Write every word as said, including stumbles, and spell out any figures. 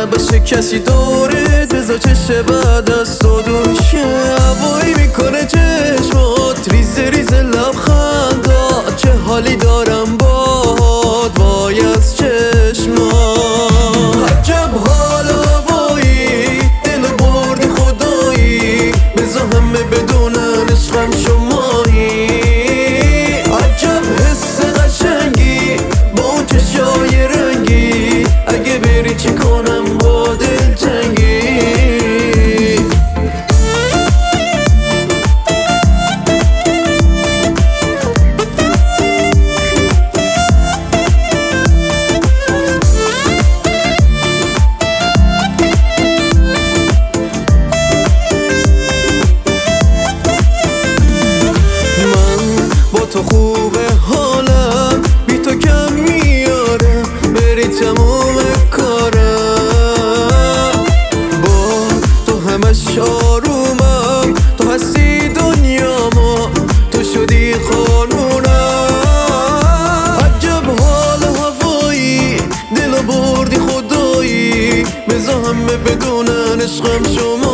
نباشه کسی دورت، بذار چشه بعد از تو دوشه. هوایی میکنه چشمات، ریز ریز لبخندات، چه حالی دارم باهات وای از چشمات. عجب حال هوایی، دلو بردی خدایی، بذار همه بدونن عشقم شمایی. عجب حس قشنگی با اون چشای رنگی، اگه بری چی کنم با دلتنگی. تو خوبه حالم، بی تو کم میاره، بری تموم کارم. با تو همش آرومم، تو هستی دنیامو، تو شدی قانونم. عجب حال هوایی، دلو بردی خدایی، بذار همه بدونن عشقم شما.